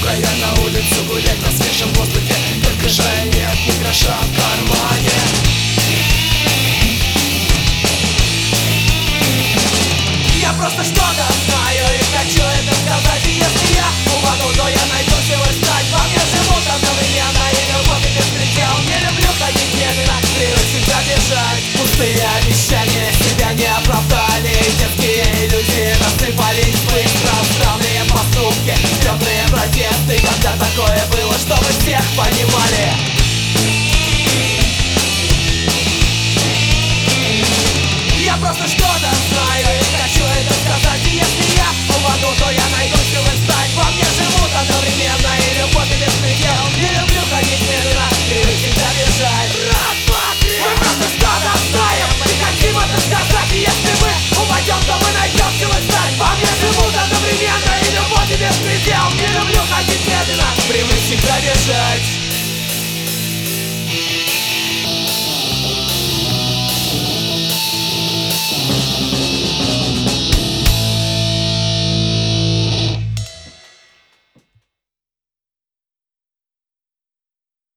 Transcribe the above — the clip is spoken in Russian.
стоять на улицу, гулять на свежем воздухе, только жаль, нет ни гроша в кармане. Я просто что-то знаю и хочу это сказать. И если я упаду, то я найду силы встать. Во мне живут одновременно и любовь, и беспредел. Не люблю ходить медленно, привык всегда бежать. Пустые обещания себя не оправдали. Детские иллюзии рассыпались быстро. Странные поступки, темные протесты. Когда такое было, чтобы всех понимали. Я просто что-то знаю и хочу это сказать. И если я упаду, то я найду силы встать. Во мне живут одновременно и любовь, и беспредел. Не люблю ходить медленно, привык всегда бежать. Раз, два, три. Мы просто что-то знаем и хотим это сказать. И если мы упадем, то мы найдем силы встать. Во мне живут одновременно и любовь, и беспредел. Не люблю ходить медленно, привык всегда бежать.